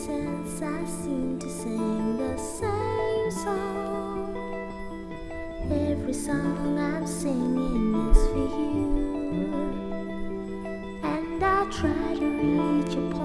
since I seem to sing the same song. Every song I'm singing is for you, and I try to reach a point